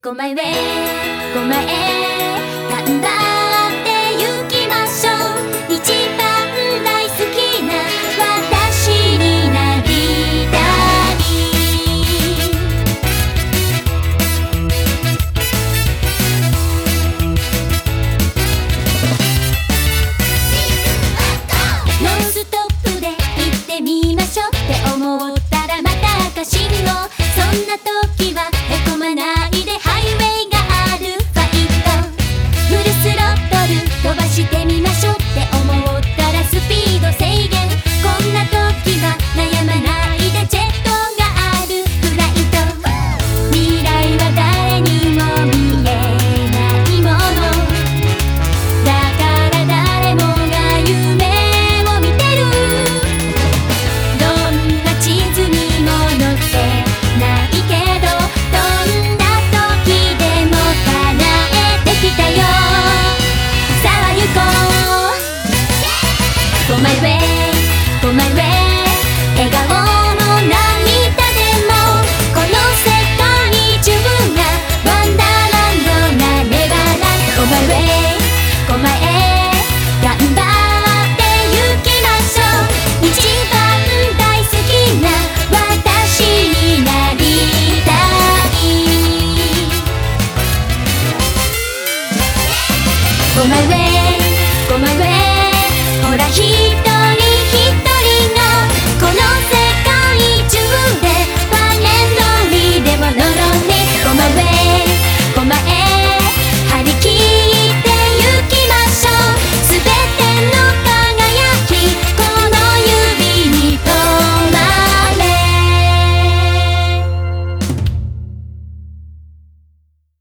ごまへごまへ頑張って行きましょう。一番大好きな私になりたい。ノンストップで行ってみましょうって思ったらまた赤信号。そんな時はへこまないでハイウェイがある。ファイトフルスロットル飛ばしてみましょうって思ったらスピード制限。こんな時は悩まないでジェットがある。フライト未来は誰にも見えないものだから誰もが夢を見てる。どんな地図にも載ってないけどどんな時でも叶えてきたよ。さあ行こう Go my way Go my way 笑顔も涙でもこの世界中がワンダーランドなネバーランド。 Go my way Go my way 頑張って行きましょう。一番大好きな私になりたい。 Go my way